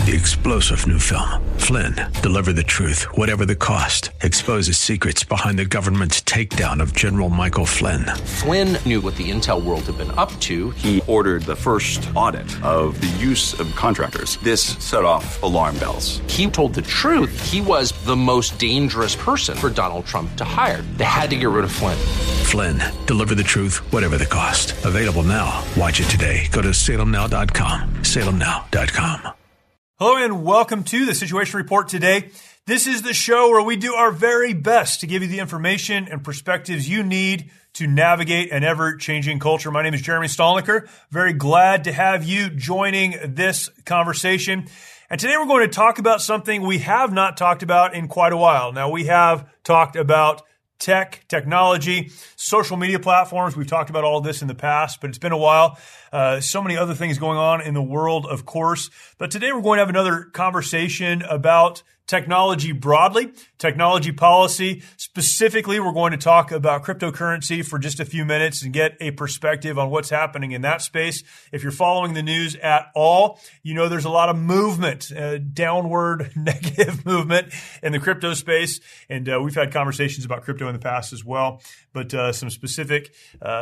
The explosive new film, Flynn, deliver the truth, whatever the cost. Exposes secrets behind the government's takedown of General Michael Flynn. Flynn knew what the intel world had been up to. He ordered the first audit of the use of contractors. This set off alarm bells. He told the truth. He was the most dangerous person for Donald Trump to hire. They had to get rid of Flynn. Flynn, deliver the truth, whatever the cost. Available now. Watch it today. Go to salemnow.com. salemnow.com. Hello and welcome to the Situation Report today. This is the show where we do our very best to give you the information and perspectives you need to navigate an ever-changing culture. My name is Jeremy Stalnecker. Very glad to have you joining this conversation. And today we're going to talk about something we have not talked about in quite a while. Now, we have talked about technology, social media platforms. We've talked about all of this in the past, but it's been a while. So many other things going on in the world, of course. But today we're going to have another conversation about technology broadly, technology policy. Specifically, we're going to talk about cryptocurrency for just a few minutes and get a perspective on what's happening in that space. If you're following the news at all, you know there's a lot of movement, downward negative movement in the crypto space. And we've had conversations about crypto in the past as well. But some specific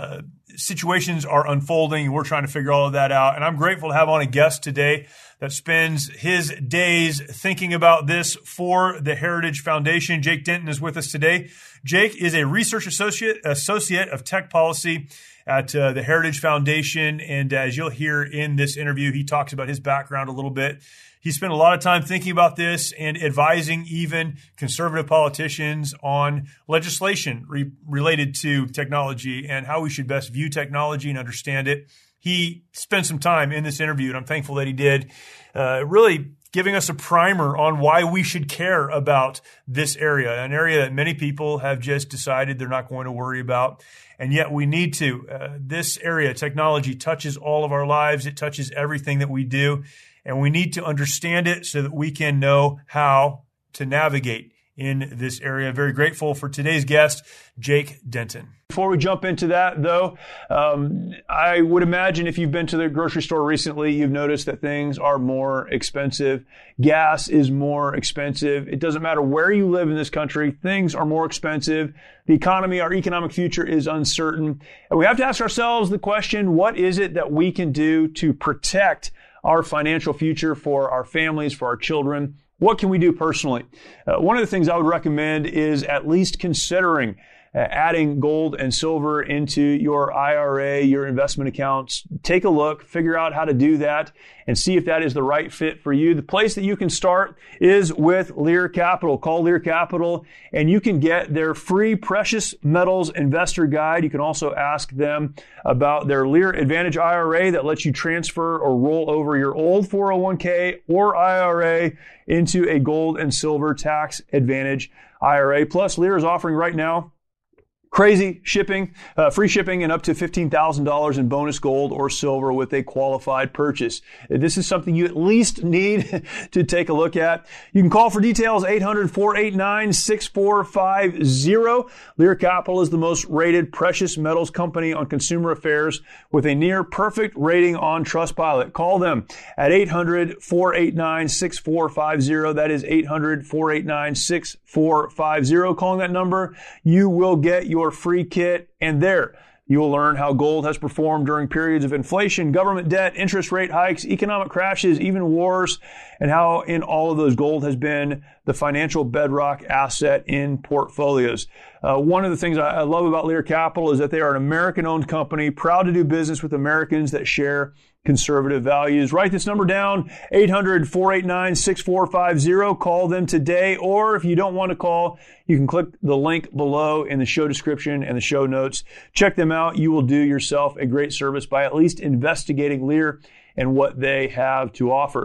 situations are unfolding, and we're trying to figure all of that out. And I'm grateful to have on a guest today that spends his days thinking about this for the Heritage Foundation. Jake Denton is with us today. Jake is a research associate of tech policy at the Heritage Foundation. And as you'll hear in this interview, he talks about his background a little bit. He spent a lot of time thinking about this and advising even conservative politicians on legislation related to technology and how we should best view technology and understand it. He spent some time in this interview, and I'm thankful that he did, really giving us a primer on why we should care about this area, an area that many people have just decided they're not going to worry about. And yet we need to. This area, technology, touches all of our lives. It touches everything that we do. And we need to understand it so that we can know how to navigate in this area. Very grateful for today's guest, Jake Denton. Before we jump into that, though, I would imagine if you've been to the grocery store recently, you've noticed that things are more expensive. Gas is more expensive. It doesn't matter where you live in this country, things are more expensive. The economy, our economic future is uncertain. And we have to ask ourselves the question, what is it that we can do to protect our financial future for our families, for our children? What can we do personally? One of the things I would recommend is at least considering adding gold and silver into your IRA, your investment accounts. Take a look, figure out how to do that, and see if that is the right fit for you. The place that you can start is with Lear Capital. Call Lear Capital, and you can get their free precious metals investor guide. You can also ask them about their Lear Advantage IRA that lets you transfer or roll over your old 401k or IRA into a gold and silver tax advantage IRA. Plus, Lear is offering right now crazy shipping, free shipping, and up to $15,000 in bonus gold or silver with a qualified purchase. This is something you at least need to take a look at. You can call for details 800-489-6450. Lear Capital is the most rated precious metals company on Consumer Affairs with a near perfect rating on Trustpilot. Call them at 800-489-6450. That is 800-489-6450. Calling that number, you will get your free kit, and there you will learn how gold has performed during periods of inflation, government debt, interest rate hikes, economic crashes, even wars, and how in all of those gold has been the financial bedrock asset in portfolios. One of the things I love about Lear Capital is that they are an American-owned company, proud to do business with Americans that share conservative values. Write this number down, 800-489-6450. Call them today, or if you don't want to call, you can click the link below in the show description and the show notes. Check them out. You will do yourself a great service by at least investigating Lear and what they have to offer.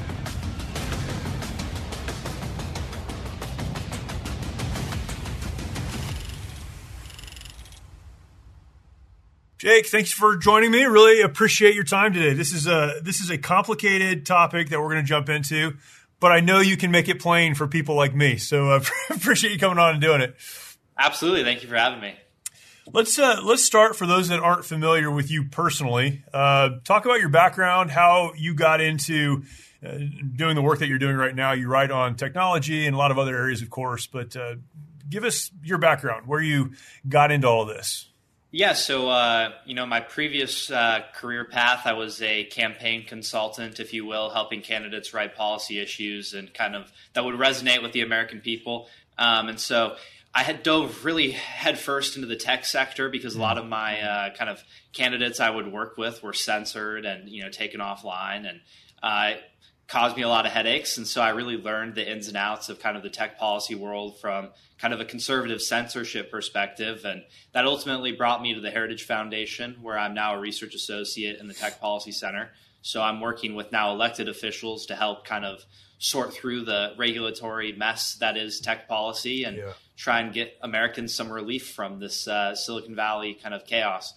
Jake, thanks for joining me. Really appreciate your time today. This is a complicated topic that we're going to jump into, but I know you can make it plain for people like me. So I appreciate you coming on and doing it. Absolutely. Thank you for having me. Let's start, for those that aren't familiar with you personally. Talk about your background, how you got into doing the work that you're doing right now. You write on technology and a lot of other areas, of course, but give us your background, where you got into all of this. Yeah, so, my previous career path, I was a campaign consultant, if you will, helping candidates write policy issues and kind of that would resonate with the American people. And so I had dove really headfirst into the tech sector because a lot of my kind of candidates I would work with were censored and, taken offline, and caused me a lot of headaches. And so I really learned the ins and outs of kind of the tech policy world from kind of a conservative censorship perspective. And that ultimately brought me to the Heritage Foundation, where I'm now a research associate in the Tech Policy Center. So I'm working with now elected officials to help kind of sort through the regulatory mess that is tech policy and try and get Americans some relief from this Silicon Valley kind of chaos.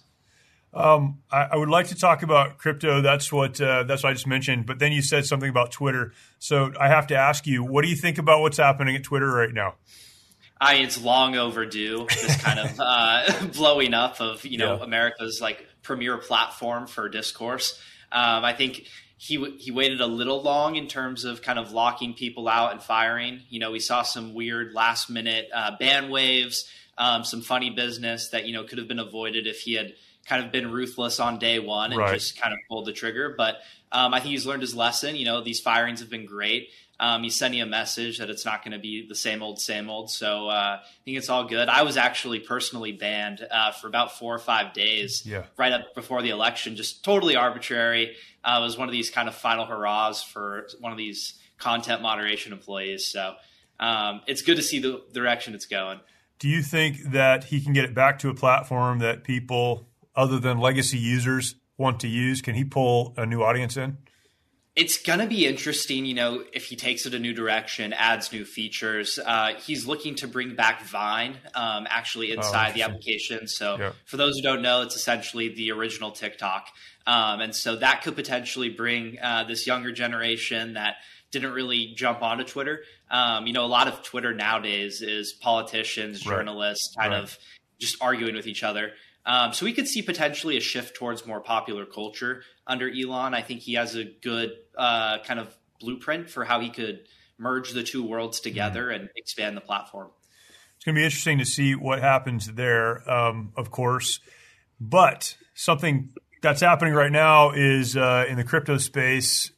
I would like to talk about crypto. That's what I just mentioned. But then you said something about Twitter. So I have to ask you, what do you think about what's happening at Twitter right now? It's long overdue, this kind of blowing up of, America's like premier platform for discourse. I think he waited a little long in terms of kind of locking people out and firing. We saw some weird last minute ban waves, some funny business that, could have been avoided if he had kind of been ruthless on day one and just kind of pulled the trigger. But I think he's learned his lesson. These firings have been great. He's sending a message that it's not going to be the same old. So I think it's all good. I was actually personally banned for about 4 or 5 days right up before the election, just totally arbitrary. It was one of these kind of final hurrahs for one of these content moderation employees. So it's good to see the direction it's going. Do you think that he can get it back to a platform that people other than legacy users want to use? Can he pull a new audience in? It's going to be interesting, if he takes it a new direction, adds new features. He's looking to bring back Vine actually inside the application. So for those who don't know, it's essentially the original TikTok. And so that could potentially bring this younger generation that didn't really jump onto Twitter. A lot of Twitter nowadays is politicians, journalists kind of just arguing with each other. So we could see potentially a shift towards more popular culture under Elon. I think he has a good kind of blueprint for how he could merge the two worlds together and expand the platform. It's going to be interesting to see what happens there, of course. But something that's happening right now is in the crypto space.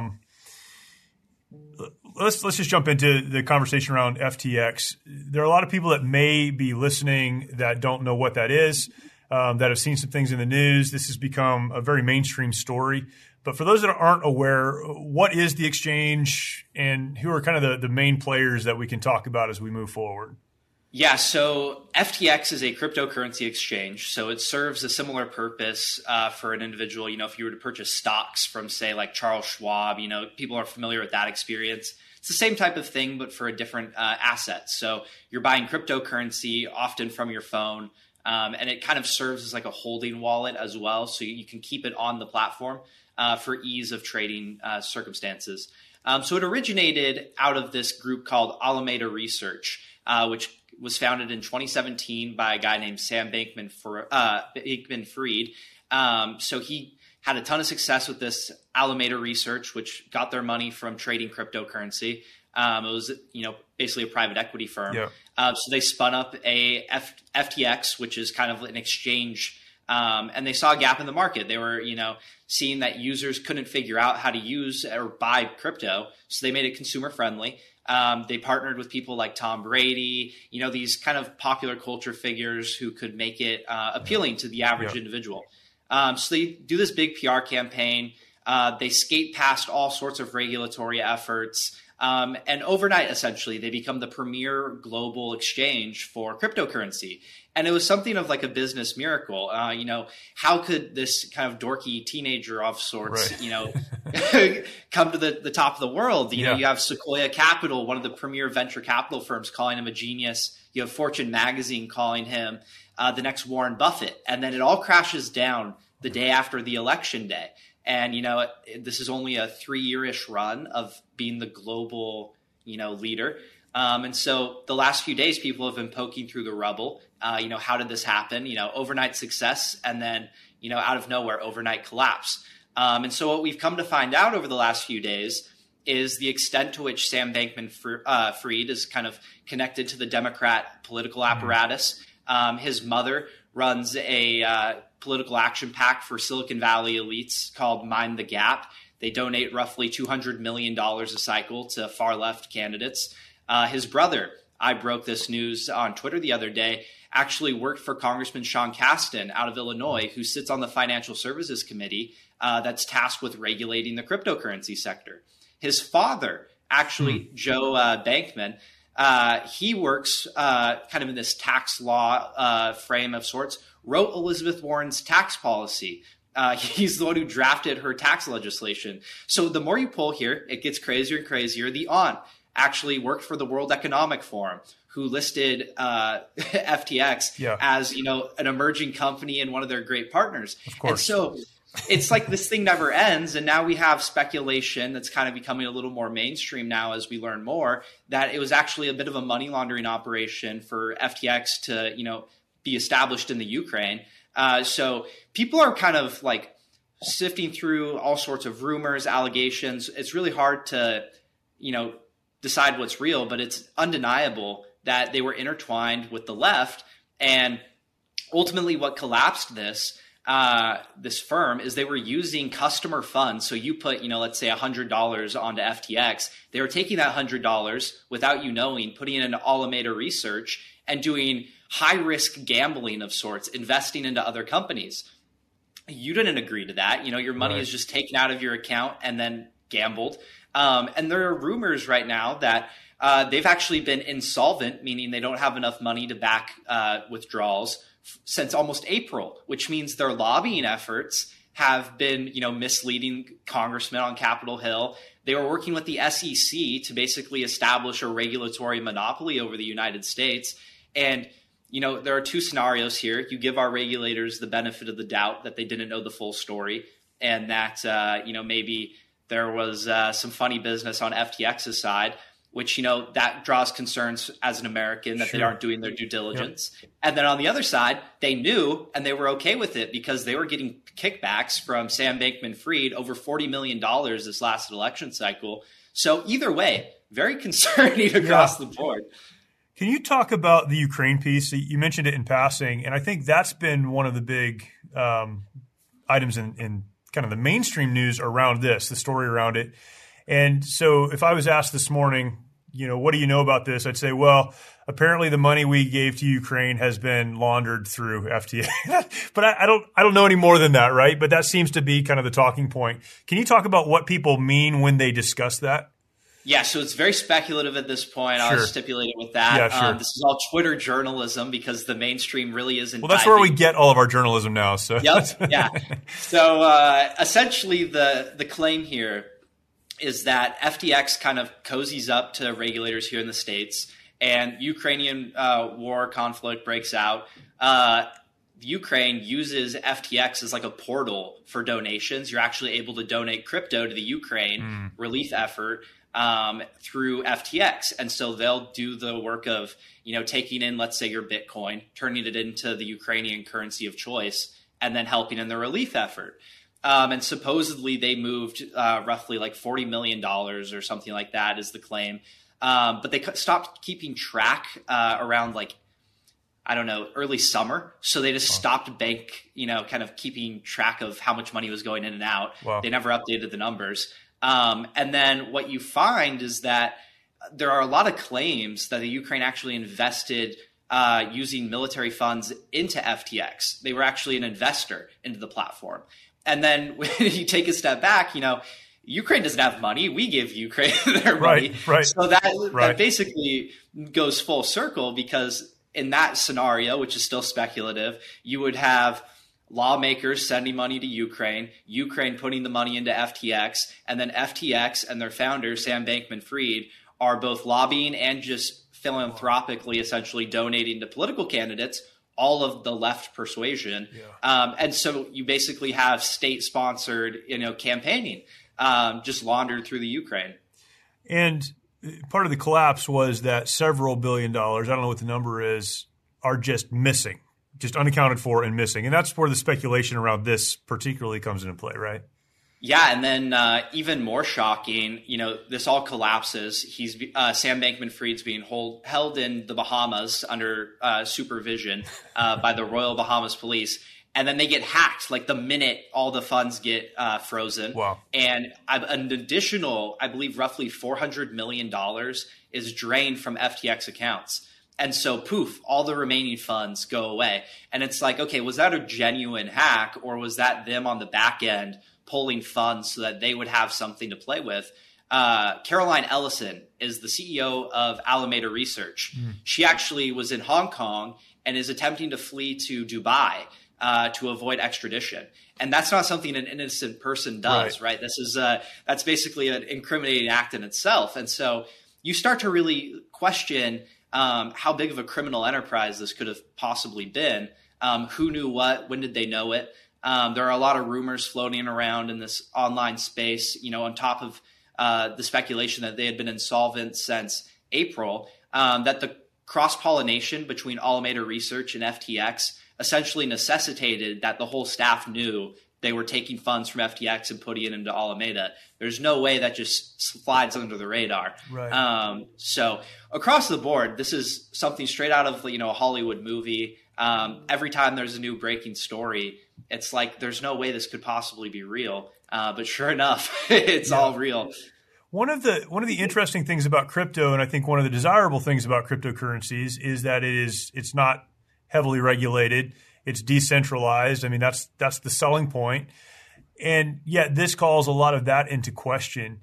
Let's just jump into the conversation around FTX. There are a lot of people that may be listening that don't know what that is. That have seen some things in the news. This has become a very mainstream story. But for those that aren't aware, what is the exchange and who are kind of the main players that we can talk about as we move forward? Yeah, so FTX is a cryptocurrency exchange. So it serves a similar purpose for an individual. If you were to purchase stocks from, say, like Charles Schwab, people are familiar with that experience. It's the same type of thing, but for a different asset. So you're buying cryptocurrency often from your phone. And it kind of serves as like a holding wallet as well. So you can keep it on the platform for ease of trading circumstances. So it originated out of this group called Alameda Research, which was founded in 2017 by a guy named Sam Bankman-Fried. So he had a ton of success with this Alameda Research, which got their money from trading cryptocurrency. It was, basically a private equity firm. So they spun up a FTX, which is kind of an exchange, and they saw a gap in the market. They were, seeing that users couldn't figure out how to use or buy crypto, so they made it consumer friendly. They partnered with people like Tom Brady, these kind of popular culture figures who could make it appealing to the average individual. So they do this big PR campaign. They skate past all sorts of regulatory efforts. And overnight, essentially, they become the premier global exchange for cryptocurrency. And it was something of like a business miracle. How could this kind of dorky teenager of sorts, come to the top of the world? You have Sequoia Capital, one of the premier venture capital firms, calling him a genius. You have Fortune Magazine calling him the next Warren Buffett. And then it all crashes down the day after the election day. And, this is only a 3-year-ish run of being the global, leader. And so the last few days, people have been poking through the rubble. How did this happen? Overnight success and then, out of nowhere, overnight collapse. And so what we've come to find out over the last few days is the extent to which Sam Bankman-Fried is kind of connected to the Democrat political apparatus. His mother runs a political action PAC for Silicon Valley elites called Mind the Gap. They donate roughly $200 million a cycle to far left candidates. His brother, I broke this news on Twitter the other day, actually worked for Congressman Sean Casten out of Illinois, who sits on the Financial Services Committee that's tasked with regulating the cryptocurrency sector. His father, actually, Joe Bankman, he works kind of in this tax law frame of sorts, wrote Elizabeth Warren's tax policy. He's the one who drafted her tax legislation. So the more you pull here, it gets crazier and crazier. The aunt actually worked for the World Economic Forum, who listed FTX as, an emerging company and one of their great partners. Of course. And so it's like this thing never ends. And now we have speculation that's kind of becoming a little more mainstream now as we learn more, that it was actually a bit of a money laundering operation for FTX to, be established in the Ukraine. So people are kind of like sifting through all sorts of rumors, allegations. It's really hard to, decide what's real, but it's undeniable that they were intertwined with the left. And ultimately what collapsed this firm is they were using customer funds. So you put, let's say $100 onto FTX. They were taking that $100 without you knowing, putting it into Alameda Research and doing high risk gambling of sorts, investing into other companies. You didn't agree to that. Your money is just taken out of your account and then gambled. And there are rumors right now that they've actually been insolvent, meaning they don't have enough money to back withdrawals since almost April, which means their lobbying efforts have been, misleading congressmen on Capitol Hill. They were working with the SEC to basically establish a regulatory monopoly over the United States. And, there are two scenarios here. You give our regulators the benefit of the doubt that they didn't know the full story and that, maybe there was some funny business on FTX's side, which, that draws concerns as an American that they aren't doing their due diligence. Yep. And then on the other side, they knew and they were okay with it because they were getting kickbacks from Sam Bankman-Fried, over $40 million this last election cycle. So either way, very concerning across the board. Can you talk about the Ukraine piece? You mentioned it in passing, and I think that's been one of the big items in kind of the mainstream news around this, the story around it. And so if I was asked this morning, what do you know about this? I'd say, well, apparently the money we gave to Ukraine has been laundered through FTA. But I don't know any more than that, right? But that seems to be kind of the talking point. Can you talk about what people mean when they discuss that? Yeah, so it's very speculative at this point. Sure. I'll stipulate it with that. Yeah, sure. This is all Twitter journalism because the mainstream really isn't. Well, that's where we get all of our journalism now. So Yep, yeah. So essentially the claim here is that FTX kind of cozies up to regulators here in the States, and Ukrainian war conflict breaks out. Ukraine uses FTX as like a portal for donations. You're actually able to donate crypto to the Ukraine relief effort through FTX. And so they'll do the work of, taking in, let's say, your Bitcoin, turning it into the Ukrainian currency of choice, and then helping in the relief effort. And supposedly they moved roughly like $40 million or something like that is the claim. But they stopped keeping track around early summer. So they just stopped kind of keeping track of how much money was going in and out. Wow. They never updated the numbers. And then what you find is that there are a lot of claims that the Ukraine actually invested using military funds into FTX. They were actually an investor into the platform. And then when you take a step back, Ukraine doesn't have money. We give Ukraine their money. Right. So that basically goes full circle because in that scenario, which is still speculative, you would have lawmakers sending money to Ukraine putting the money into FTX, and then FTX and their founder, Sam Bankman-Fried, are both lobbying and just philanthropically essentially donating to political candidates, all of the left persuasion. Yeah. And so you basically have state-sponsored, campaigning just laundered through the Ukraine. And part of the collapse was that several $1 billion, I don't know what the number is, are just missing, just unaccounted for and missing. And that's where the speculation around this particularly comes into play, right? Yeah, and then even more shocking, this all collapses. Sam Bankman-Fried's being held in the Bahamas under supervision by the Royal Bahamas Police, and then they get hacked like the minute all the funds get frozen. Wow! And an additional, I believe, roughly $400 million is drained from FTX accounts. And so, poof, all the remaining funds go away. And it's like, okay, was that a genuine hack, or was that them on the back end pulling funds so that they would have something to play with? Caroline Ellison is the CEO of Alameda Research. She actually was in Hong Kong and is attempting to flee to Dubai to avoid extradition. And that's not something an innocent person does, right? This is that's basically an incriminating act in itself. And so you start to really question how big of a criminal enterprise this could have possibly been. Who knew what? When did they know it? There are a lot of rumors floating around in this online space, on top of the speculation that they had been insolvent since April, that the cross-pollination between Alameda Research and FTX essentially necessitated that the whole staff knew they were taking funds from FTX and putting it into Alameda. There's no way that just slides under the radar. Right. So across the board, this is something straight out of a Hollywood movie. Every time there's a new breaking story, it's like there's no way this could possibly be real. But sure enough, it's all real. One of the interesting things about crypto, and I think one of the desirable things about cryptocurrencies, is that it's not heavily regulated. It's decentralized. I mean, that's the selling point. And yet this calls a lot of that into question.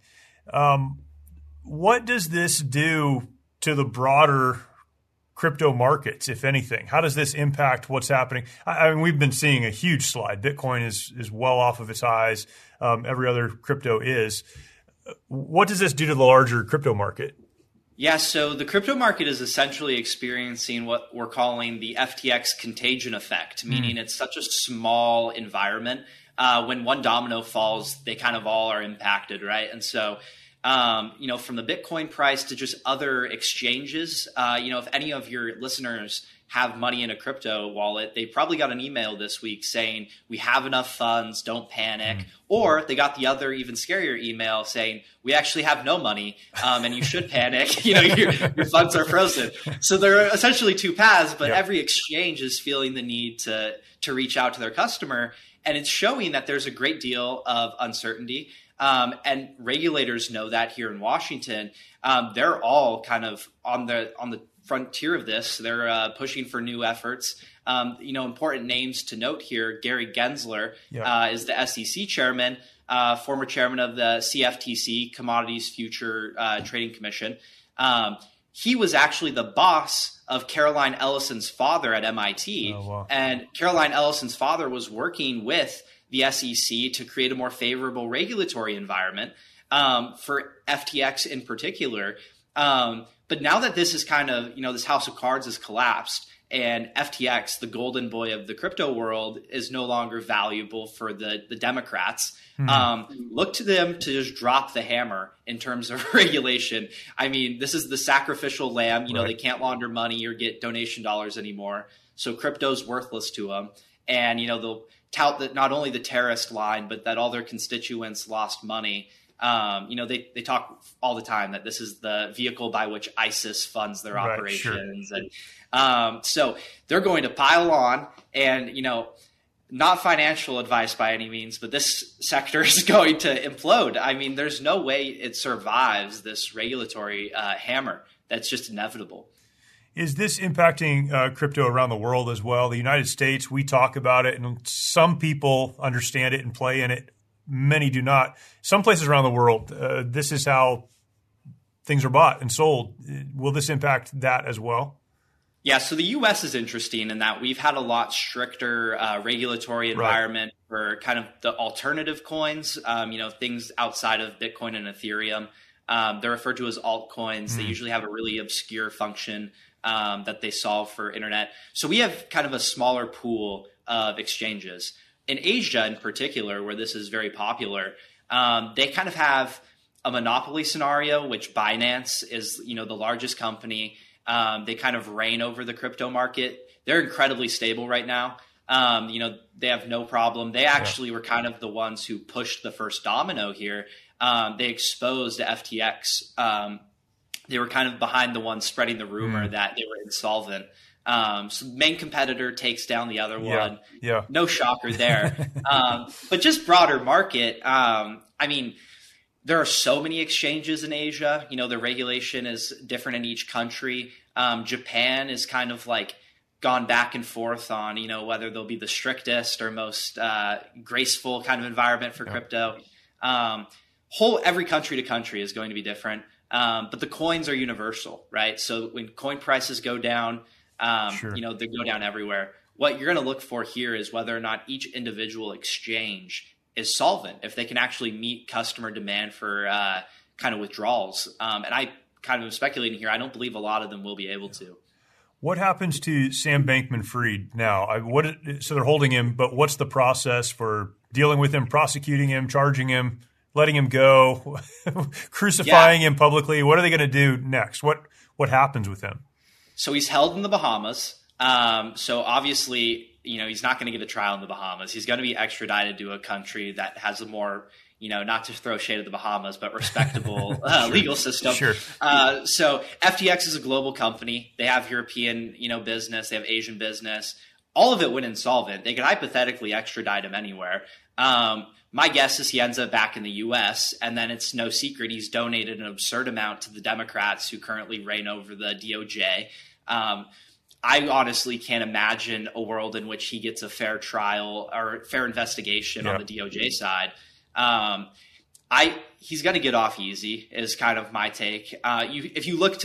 What does this do to the broader crypto markets, if anything? How does this impact what's happening? I mean, we've been seeing a huge slide. Bitcoin is well off of its highs. Every other crypto is. What does this do to the larger crypto market? Yeah, so the crypto market is essentially experiencing what we're calling the FTX contagion effect, meaning it's such a small environment. When one domino falls, they kind of all are impacted, right? And so, from the Bitcoin price to just other exchanges, if any of your listeners have money in a crypto wallet, they probably got an email this week saying, we have enough funds, don't panic. Or they got the other even scarier email saying, we actually have no money and you should panic. Your funds are frozen. So there are essentially two paths, but every exchange is feeling the need to reach out to their customer. And it's showing that there's a great deal of uncertainty. And regulators know that here in Washington. They're all kind of on the frontier of this. They're pushing for new efforts. Important names to note here: Gary Gensler is the SEC chairman, former chairman of the CFTC, Commodities Future Trading Commission. He was actually the boss of Caroline Ellison's father at MIT. Oh, wow. And Caroline Ellison's father was working with the SEC to create a more favorable regulatory environment for FTX in particular. But now that this is kind of, this house of cards has collapsed and FTX, the golden boy of the crypto world, is no longer valuable for the Democrats, look to them to just drop the hammer in terms of regulation. I mean, this is the sacrificial lamb. They can't launder money or get donation dollars anymore. So crypto's worthless to them. And, they'll tout that not only the terrorist line, but that all their constituents lost money. They talk all the time that this is the vehicle by which ISIS funds their operations. Sure. And so they're going to pile on and, not financial advice by any means, but this sector is going to implode. I mean, there's no way it survives this regulatory hammer. That's just inevitable. Is this impacting crypto around the world as well? The United States, we talk about it, and some people understand it and play in it. Many do not. Some places around the world, this is how things are bought and sold. Will this impact that as well? Yeah, so the U.S. is interesting in that we've had a lot stricter regulatory environment for kind of the alternative coins, things outside of Bitcoin and Ethereum. They're referred to as altcoins. They usually have a really obscure function that they solve for internet. So we have kind of a smaller pool of exchanges. In Asia in particular, where this is very popular, they kind of have a monopoly scenario, which Binance is, the largest company. They kind of reign over the crypto market. They're incredibly stable right now. They have no problem. They actually were kind of the ones who pushed the first domino here. They exposed FTX. They were kind of behind the ones spreading the rumor that they were insolvent. So main competitor takes down the other one. Yeah. No shocker there. But just broader market. There are so many exchanges in Asia. The regulation is different in each country. Japan is kind of like gone back and forth on, whether they'll be the strictest or most graceful kind of environment for crypto. Every country to country is going to be different. But the coins are universal, right? So when coin prices go down, they go down everywhere. What you're going to look for here is whether or not each individual exchange is solvent, if they can actually meet customer demand for kind of withdrawals. And I kind of am speculating here. I don't believe a lot of them will be able to. What happens to Sam Bankman-Fried now? So they're holding him, but what's the process for dealing with him, prosecuting him, charging him, letting him go, crucifying him publicly? What are they going to do next? What happens with him? So he's held in the Bahamas. So obviously, he's not going to get a trial in the Bahamas. He's going to be extradited to a country that has a more, not to throw shade at the Bahamas, but respectable legal system. Sure. So FTX is a global company. They have European, business. They have Asian business. All of it went insolvent. They could hypothetically extradite him anywhere. My guess is he ends up back in the U.S., and then it's no secret he's donated an absurd amount to the Democrats who currently reign over the DOJ. I honestly can't imagine a world in which he gets a fair trial or fair investigation on the DOJ side. He's going to get off easy is kind of my take. If you look to,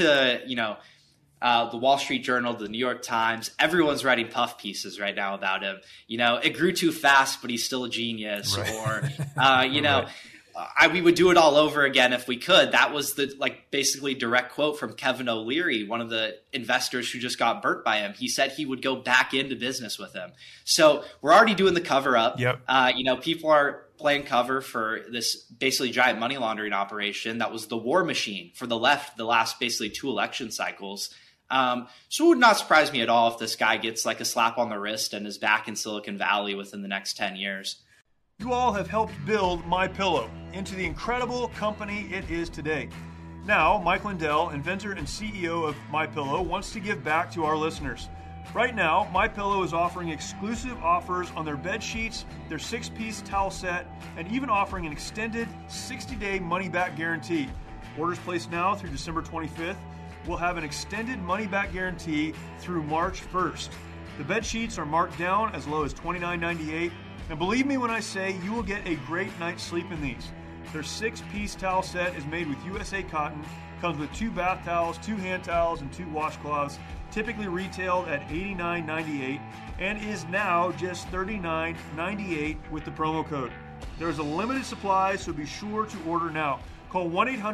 the Wall Street Journal, the New York Times, everyone's writing puff pieces right now about him. It grew too fast, but he's still a genius. Right. Or, we would do it all over again if we could. That was the basically direct quote from Kevin O'Leary, one of the investors who just got burnt by him. He said he would go back into business with him. So we're already doing the cover up. Yep. People are playing cover for this basically giant money laundering operation that was the war machine for the left the last basically 2 election cycles. So it would not surprise me at all if this guy gets a slap on the wrist and is back in Silicon Valley within the next 10 years. You all have helped build MyPillow into the incredible company it is today. Now, Mike Lindell, inventor and CEO of MyPillow, wants to give back to our listeners. Right now, MyPillow is offering exclusive offers on their bed sheets, their 6-piece towel set, and even offering an extended 60-day money-back guarantee. Orders placed now through December 25th will have an extended money-back guarantee through March 1st. The bed sheets are marked down as low as $29.98. And believe me when I say you will get a great night's sleep in these. Their 6-piece towel set is made with USA cotton, comes with 2 bath towels, 2 hand towels, and 2 washcloths, typically retailed at $89.98 and is now just $39.98 with the promo code. There is a limited supply, so be sure to order now. Call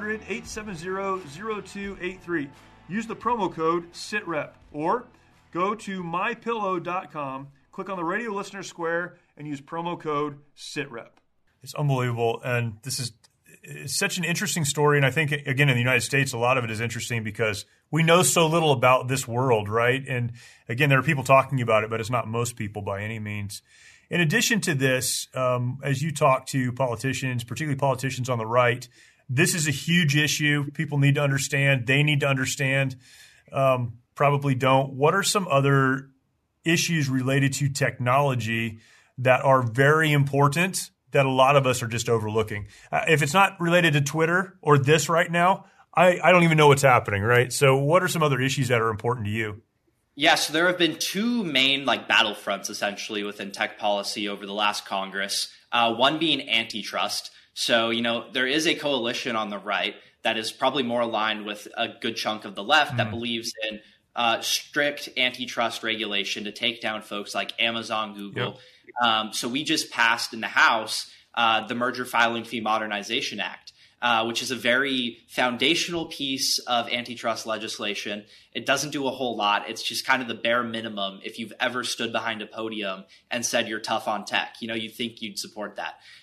1-800-870-0283. Use the promo code SITREP or go to mypillow.com, click on the radio listener square, and use promo code SITREP. It's unbelievable, and it's such an interesting story, and I think, again, in the United States, a lot of it is interesting because we know so little about this world, right? And, again, there are people talking about it, but it's not most people by any means. In addition to this, as you talk to politicians, particularly politicians on the right, this is a huge issue. People need to understand. They need to understand. Probably don't. What are some other issues related to technology that are very important that a lot of us are just overlooking? If it's not related to Twitter or this right now, I don't even know what's happening, right? So what are some other issues that are important to you? Yeah, so there have been 2 main battlefronts essentially within tech policy over the last Congress, one being antitrust. So, there is a coalition on the right that is probably more aligned with a good chunk of the left that believes in strict antitrust regulation to take down folks like Amazon, Google. Yep. So we just passed in the House the Merger Filing Fee Modernization Act, which is a very foundational piece of antitrust legislation. It doesn't do a whole lot. It's just kind of the bare minimum. If you've ever stood behind a podium and said you're tough on tech, you think you'd support that.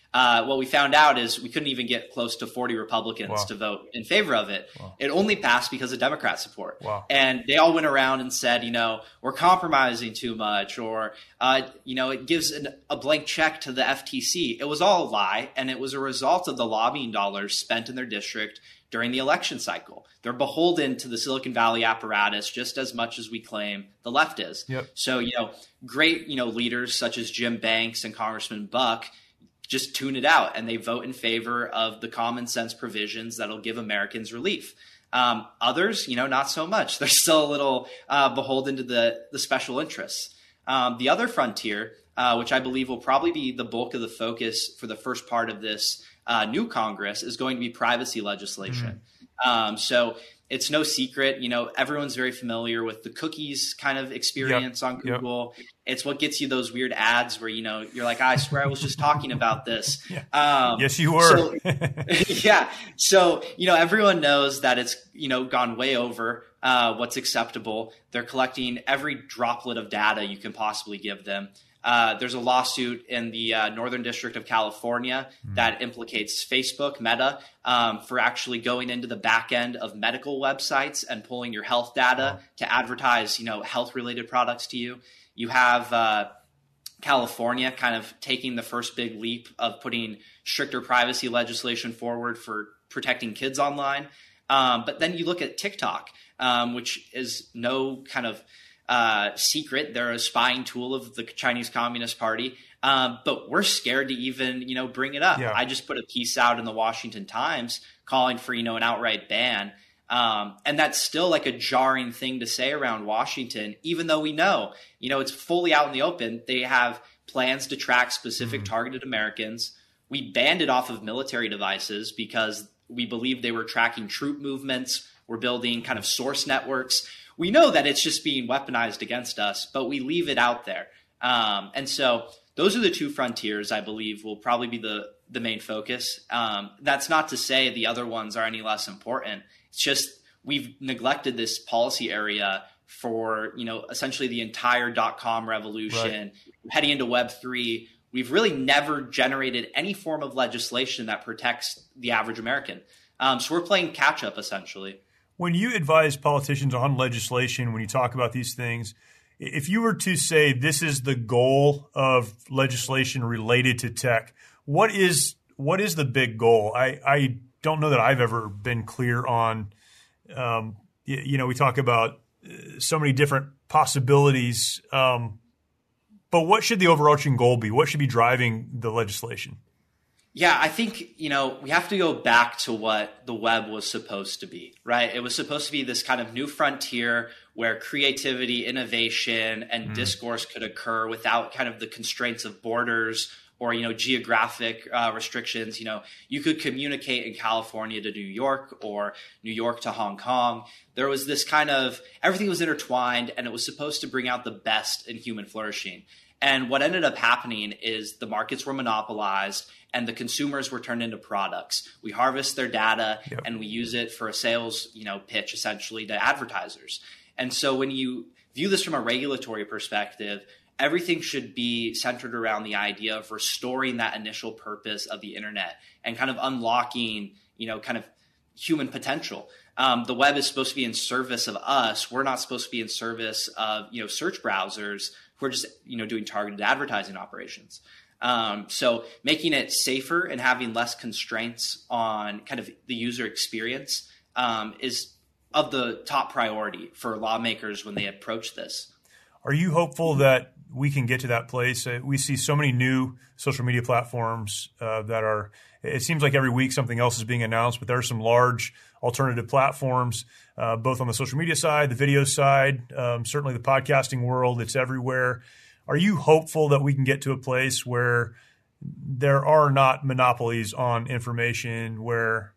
What we found out is we couldn't even get close to 40 Republicans to vote in favor of it. It only passed because of Democrat support. And they all went around and said, we're compromising too much, or, it gives a blank check to the FTC. It was all a lie, and it was a result of the lobbying dollars spent in their district during the election cycle. They're beholden to the Silicon Valley apparatus just as much as we claim the left is. So, great, leaders such as Jim Banks and Congressman Buck just tune it out, and they vote in favor of the common sense provisions that'll give Americans relief. Others, not so much. They're still a little beholden to the special interests. The other frontier, which I believe will probably be the bulk of the focus for the first part of this new Congress, is going to be privacy legislation. So it's no secret, everyone's very familiar with the cookies kind of experience on Google. It's what gets you those weird ads where, you're like, I swear I was just talking about this. Yes, you were. So, everyone knows that it's, gone way over what's acceptable. They're collecting every droplet of data you can possibly give them. There's a lawsuit in the Northern District of California that implicates Facebook, Meta, for actually going into the back end of medical websites and pulling your health data to advertise, health-related products to you. You have California kind of taking the first big leap of putting stricter privacy legislation forward for protecting kids online. But then you look at TikTok, which is no kind of secret. They're a spying tool of the Chinese Communist Party, but we're scared to even, bring it up. I just put a piece out in the Washington Times calling for, an outright ban. And that's still like a jarring thing to say around Washington, even though we know, it's fully out in the open. They have plans to track specific targeted Americans. We banned it off of military devices because we believe they were tracking troop movements. We're building kind of source networks. We know that it's just being weaponized against us, but we leave it out there. And so those are the two frontiers I believe will probably be the main focus. That's not to say the other ones are any less important. It's just we've neglected this policy area for, essentially the entire .com revolution. Heading into Web3, we've really never generated any form of legislation that protects the average American. So we're playing catch up essentially. When you advise politicians on legislation, when you talk about these things, if you were to say this is the goal of legislation related to tech, what is the big goal? I don't know that I've ever been clear on. We talk about so many different possibilities, but what should the overarching goal be? What should be driving the legislation? Yeah, I think, we have to go back to what the web was supposed to be, right? It was supposed to be this kind of new frontier where creativity, innovation, and discourse could occur without kind of the constraints of borders or, geographic restrictions. You could communicate in California to New York or New York to Hong Kong. There was this kind of, everything was intertwined, and it was supposed to bring out the best in human flourishing. And what ended up happening is the markets were monopolized and the consumers were turned into products. We harvest their data and we use it for a sales, pitch essentially to advertisers. And so when you view this from a regulatory perspective, everything should be centered around the idea of restoring that initial purpose of the internet and kind of unlocking, kind of human potential. The web is supposed to be in service of us. We're not supposed to be in service of, search browsers who are just, doing targeted advertising operations. So making it safer and having less constraints on kind of the user experience is of the top priority for lawmakers when they approach this. Are you hopeful that we can get to that place? We see so many new social media platforms that are, it seems like every week something else is being announced, but there are some large alternative platforms, both on the social media side, the video side, certainly the podcasting world, it's everywhere. Are you hopeful that we can get to a place where there are not monopolies on information, where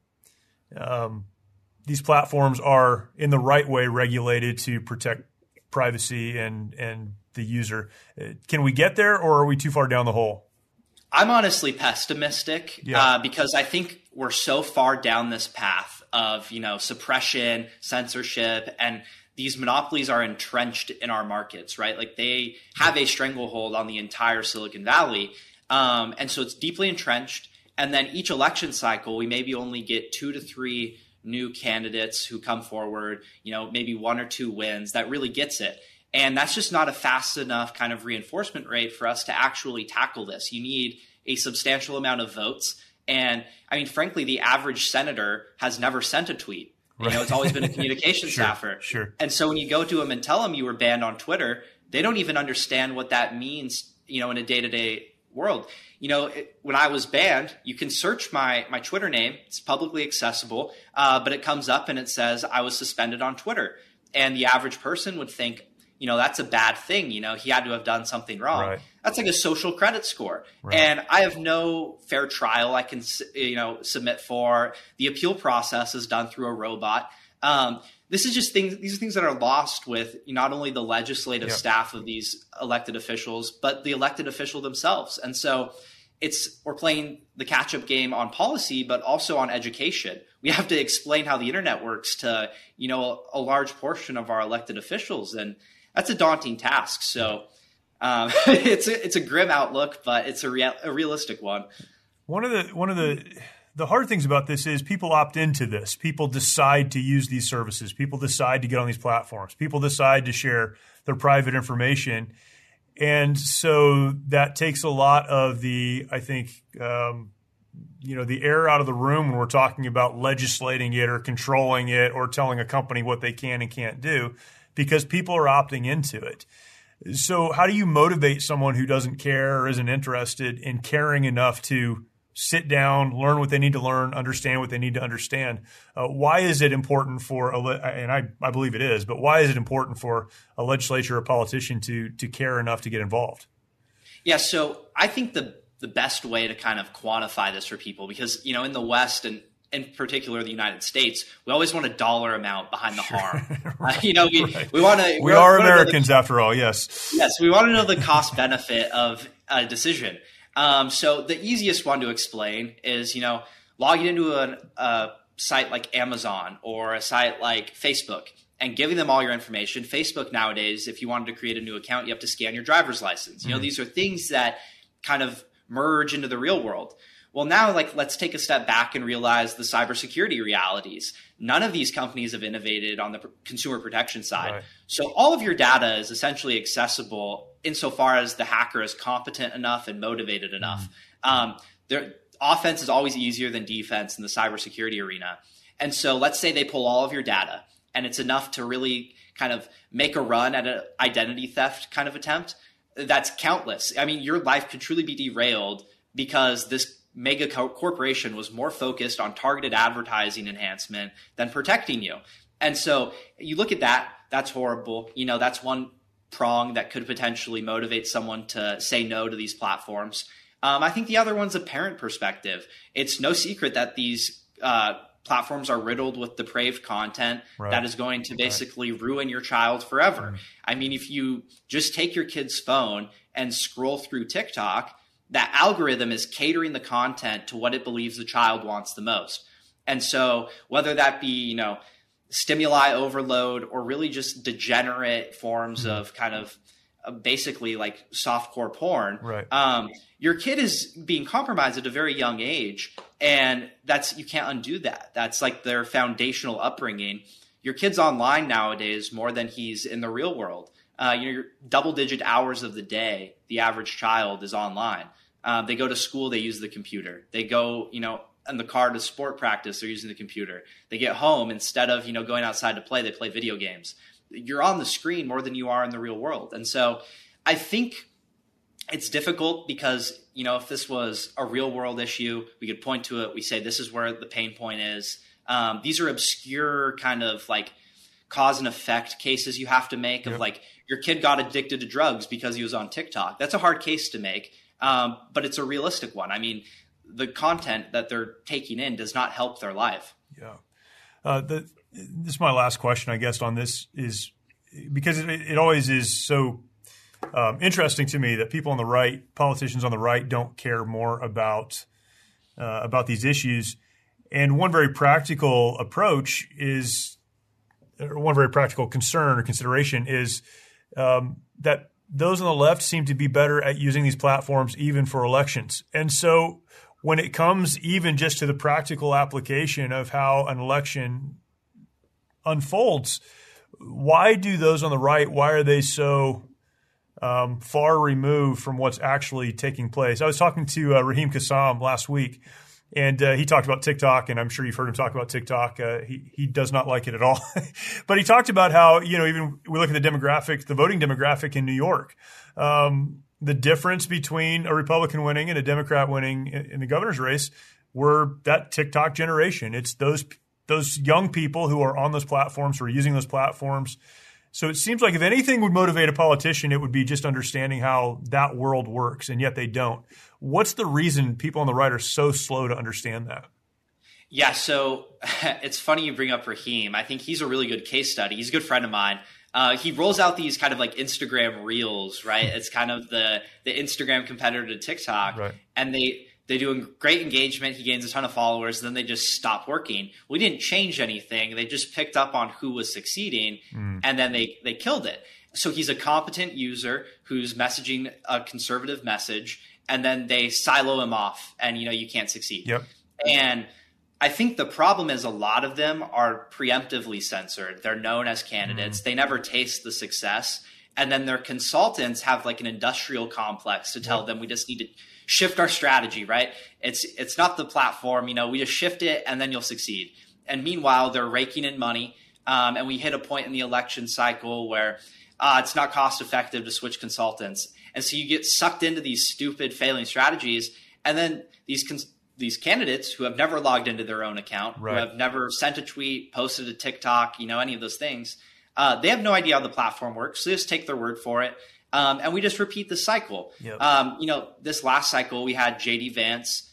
these platforms are in the right way regulated to protect privacy and the user? Can we get there, or are we too far down the hole? I'm honestly pessimistic because I think we're so far down this path of, suppression, censorship, and these monopolies are entrenched in our markets, right? Like they have a stranglehold on the entire Silicon Valley. And so it's deeply entrenched. And then each election cycle, we maybe only get 2 to 3 new candidates who come forward, maybe 1 or 2 wins that really gets it. And that's just not a fast enough kind of reinforcement rate for us to actually tackle this. You need a substantial amount of votes. And I mean, frankly, the average senator has never sent a tweet. Right. It's always been a communication staffer. Sure. And so when you go to them and tell them you were banned on Twitter, they don't even understand what that means, in a day-to-day world. When I was banned, you can search my Twitter name. It's publicly accessible, but it comes up and it says I was suspended on Twitter. And the average person would think, that's a bad thing. He had to have done something wrong. Right. That's like a social credit score. Right. And I have no fair trial I can, submit for. The appeal process is done through a robot. These are things that are lost with not only the legislative staff of these elected officials, but the elected official themselves. And so we're playing the catch-up game on policy, but also on education. We have to explain how the internet works to, a large portion of our elected officials. And that's a daunting task. So it's a grim outlook, but it's a realistic one. One of the hard things about this is people opt into this. People decide to use these services. People decide to get on these platforms. People decide to share their private information. And so that takes a lot of the air out of the room when we're talking about legislating it or controlling it or telling a company what they can and can't do, because people are opting into it. So how do you motivate someone who doesn't care or isn't interested in caring enough to sit down, learn what they need to learn, understand what they need to understand? Why is it important and I believe it is, but why is it important for a legislature or a politician to care enough to get involved? Yeah, so I think the best way to kind of quantify this for people, because, in the West and in particular the United States, we always want a dollar amount behind the harm. Right. We are Americans after all. Yes. Yes. We want to know the cost benefit of a decision. So the easiest one to explain is, logging into a site like Amazon or a site like Facebook and giving them all your information. Facebook nowadays, if you wanted to create a new account, you have to scan your driver's license. These are things that kind of merge into the real world. Well, now, let's take a step back and realize the cybersecurity realities. None of these companies have innovated on the consumer protection side. Right. So all of your data is essentially accessible insofar as the hacker is competent enough and motivated enough. Their offense is always easier than defense in the cybersecurity arena. And so let's say they pull all of your data and it's enough to really kind of make a run at an identity theft kind of attempt. That's countless. I mean, your life could truly be derailed because this mega corporation was more focused on targeted advertising enhancement than protecting you. And so you look at that, that's horrible. That's one prong that could potentially motivate someone to say no to these platforms. I think the other one's a parent perspective. It's no secret that these platforms are riddled with depraved content that is going to basically ruin your child forever. I mean, if you just take your kid's phone and scroll through TikTok, that algorithm is catering the content to what it believes the child wants the most. And so whether that be, stimuli overload or really just degenerate forms of kind of basically like softcore porn, your kid is being compromised at a very young age. And you can't undo that. That's like their foundational upbringing. Your kid's online nowadays more than he's in the real world. Your double-digit hours of the day, the average child is online. They go to school, they use the computer. They go, in the car to sport practice, they're using the computer. They get home, instead of, going outside to play, they play video games. You're on the screen more than you are in the real world. And so I think it's difficult because, if this was a real world issue, we could point to it. We say, this is where the pain point is. These are obscure kind of like cause and effect cases you have to make of like your kid got addicted to drugs because he was on TikTok. That's a hard case to make. But it's a realistic one. I mean, the content that they're taking in does not help their life. Yeah. This is my last question, I guess, on this is because it always is so interesting to me that people on the right, politicians on the right, don't care more about these issues. And one very practical approach is, or one very practical concern or consideration is that those on the left seem to be better at using these platforms even for elections. And so when it comes even just to the practical application of how an election unfolds, why do those on the right, why are they so far removed from what's actually taking place? I was talking to Raheem Kassam last week, and he talked about TikTok, and I'm sure you've heard him talk about TikTok. He does not like it at all. But he talked about how, even we look at the demographic, the voting demographic in New York, the difference between a Republican winning and a Democrat winning in the governor's race were that TikTok generation. It's those young people who are on those platforms, who are using those platforms. So it seems like if anything would motivate a politician, it would be just understanding how that world works, and yet they don't. What's the reason people on the right are so slow to understand that? Yeah, so it's funny you bring up Raheem. I think he's a really good case study. He's a good friend of mine. He rolls out these kind of like Instagram reels, right? It's kind of the Instagram competitor to TikTok. Right. And they do a great engagement. He gains a ton of followers. Then they just stop working. We didn't change anything. They just picked up on who was succeeding, and then they killed it. So he's a competent user who's messaging a conservative message, and then they silo him off, and you can't succeed. Yep. And I think the problem is a lot of them are preemptively censored. They're known as candidates. They never taste the success. And then their consultants have like an industrial complex to tell them we just need to shift our strategy, right? It's not the platform, we just shift it and then you'll succeed. And meanwhile, they're raking in money. And we hit a point in the election cycle where it's not cost effective to switch consultants. And so you get sucked into these stupid failing strategies. And then these candidates who have never logged into their own account, who have never sent a tweet, posted a TikTok, any of those things, they have no idea how the platform works. So they just take their word for it. And we just repeat the cycle. Yep. This last cycle, we had JD Vance,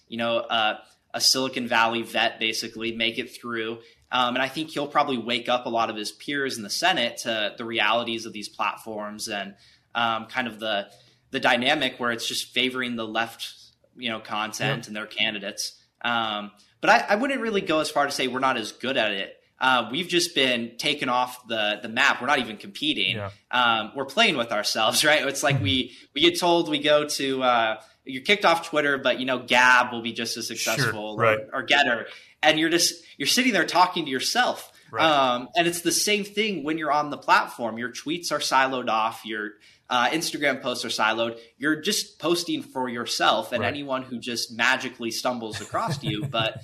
a Silicon Valley vet, basically make it through. And I think he'll probably wake up a lot of his peers in the Senate to the realities of these platforms and kind of the dynamic where it's just favoring the left, content and their candidates. But I wouldn't really go as far to say we're not as good at it. We've just been taken off the map. We're not even competing. Yeah. We're playing with ourselves, right? It's like we get told we go to you're kicked off Twitter, but Gab will be just as successful, or Getter, and you're sitting there talking to yourself. Right. And it's the same thing when you're on the platform. Your tweets are siloed off. Your Instagram posts are siloed. You're just posting for yourself and anyone who just magically stumbles across you. But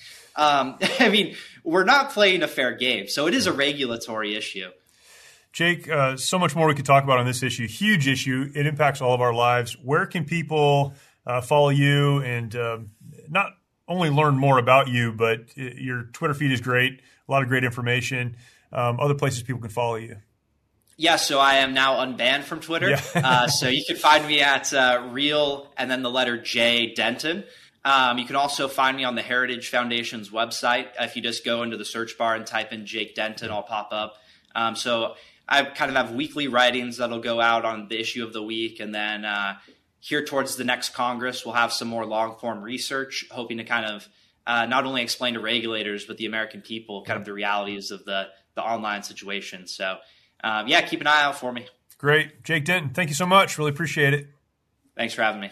we're not playing a fair game. So it is a regulatory issue. Jake, so much more we could talk about on this issue. Huge issue. It impacts all of our lives. Where can people follow you and not only learn more about you, but your Twitter feed is great. A lot of great information. Other places people can follow you. Yeah, so I am now unbanned from Twitter. Yeah. So you can find me at Real and then the letter J Denton. You can also find me on the Heritage Foundation's website. If you just go into the search bar and type in Jake Denton, I'll pop up. So I kind of have weekly writings that'll go out on the issue of the week. And then here towards the next Congress, we'll have some more long-form research, hoping to kind of not only explain to regulators, but the American people kind of the realities of the online situation. So keep an eye out for me. Great. Jake Denton, thank you so much. Really appreciate it. Thanks for having me.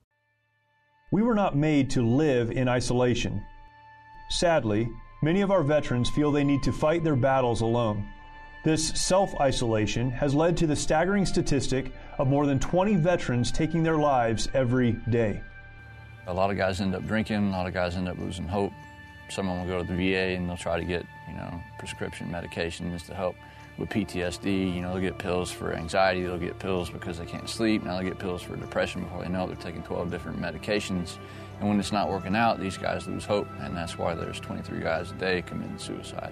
We were not made to live in isolation. Sadly, many of our veterans feel they need to fight their battles alone. This self-isolation has led to the staggering statistic of more than 20 veterans taking their lives every day. A lot of guys end up drinking, a lot of guys end up losing hope. Some of them will go to the VA and they'll try to get, prescription medications to help with PTSD. They'll get pills for anxiety, they'll get pills because they can't sleep, now they'll get pills for depression before they know it. They're taking 12 different medications. And when it's not working out, these guys lose hope, and that's why there's 23 guys a day committing suicide.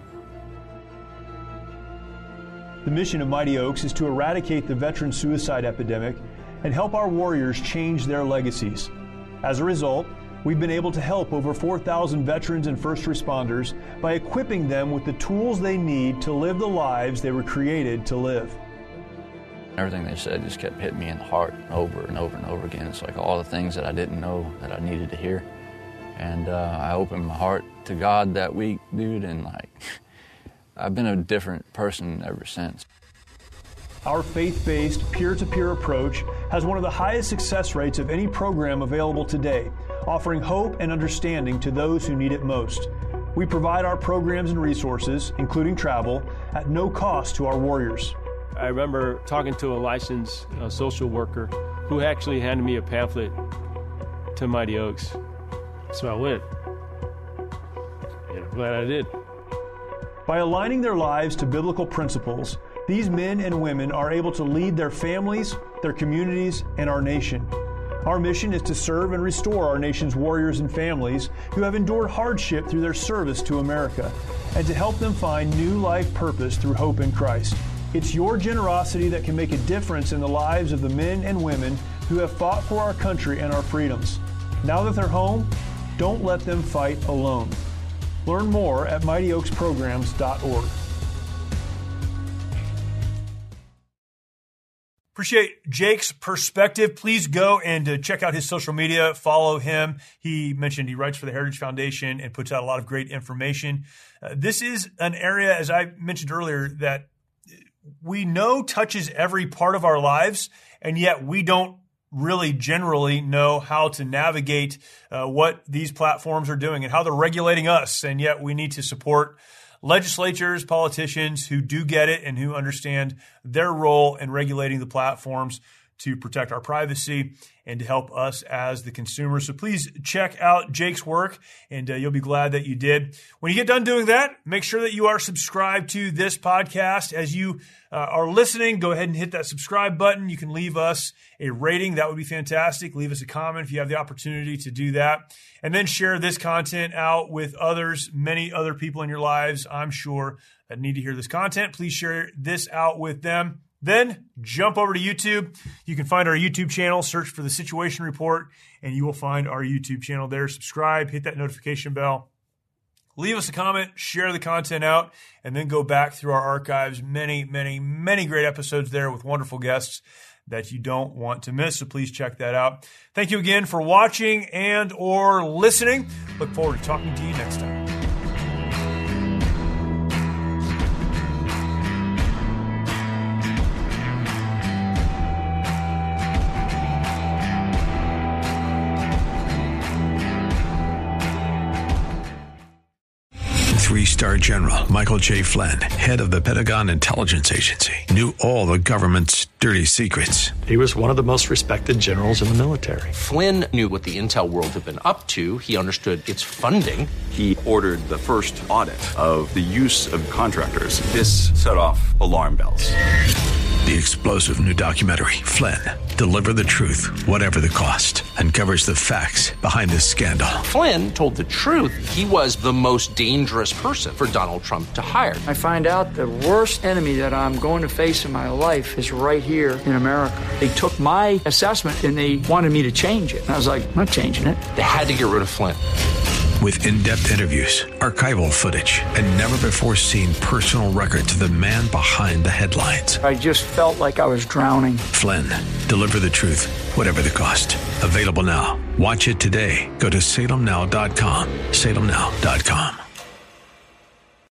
The mission of Mighty Oaks is to eradicate the veteran suicide epidemic and help our warriors change their legacies. As a result, we've been able to help over 4,000 veterans and first responders by equipping them with the tools they need to live the lives they were created to live. Everything they said just kept hitting me in the heart over and over and over again. It's like all the things that I didn't know that I needed to hear. And I opened my heart to God that week, dude, and I've been a different person ever since. Our faith-based, peer-to-peer approach has one of the highest success rates of any program available today, offering hope and understanding to those who need it most. We provide our programs and resources, including travel, at no cost to our warriors. I remember talking to a licensed social worker who actually handed me a pamphlet to Mighty Oaks. So I went. And I'm glad I did. By aligning their lives to biblical principles, these men and women are able to lead their families, their communities, and our nation. Our mission is to serve and restore our nation's warriors and families who have endured hardship through their service to America, and to help them find new life purpose through hope in Christ. It's your generosity that can make a difference in the lives of the men and women who have fought for our country and our freedoms. Now that they're home, don't let them fight alone. Learn more at mightyoaksprograms.org. Appreciate Jake's perspective. Please go and check out his social media. Follow him. He mentioned he writes for the Heritage Foundation and puts out a lot of great information. This is an area, as I mentioned earlier, that we know touches every part of our lives, and yet we don't really generally know how to navigate what these platforms are doing and how they're regulating us. And yet we need to support legislatures, politicians who do get it and who understand their role in regulating the platforms to protect our privacy and to help us as the consumers. So please check out Jake's work, and you'll be glad that you did. When you get done doing that, make sure that you are subscribed to this podcast. As you are listening, go ahead and hit that subscribe button. You can leave us a rating. That would be fantastic. Leave us a comment if you have the opportunity to do that. And then share this content out with others, many other people in your lives, I'm sure, that need to hear this content. Please share this out with them. Then jump over to YouTube. You can find our YouTube channel, search for The Situation Report, and you will find our YouTube channel there. Subscribe, hit that notification bell, leave us a comment, share the content out, and then go back through our archives. Many, many, many great episodes there with wonderful guests that you don't want to miss. So please check that out. Thank you again for watching and or listening. Look forward to talking to you next time. Three-star General Michael J. Flynn, head of the Pentagon Intelligence Agency, knew all the government's dirty secrets. He was one of the most respected generals in the military. Flynn knew what the intel world had been up to. He understood its funding. He ordered the first audit of the use of contractors. This set off alarm bells. The explosive new documentary, Flynn, Deliver the Truth, Whatever the Cost, uncovers the facts behind this scandal. Flynn told the truth. He was the most dangerous person for Donald Trump to hire. I find out the worst enemy that I'm going to face in my life is right here in America. They took my assessment and they wanted me to change it. And I was like, I'm not changing it. They had to get rid of Flynn. With in-depth interviews, archival footage, and never-before-seen personal records of the man behind the headlines. I just felt like I was drowning. Flynn, Deliver the Truth, Whatever the Cost. Available now. Watch it today. Go to salemnow.com. salemnow.com.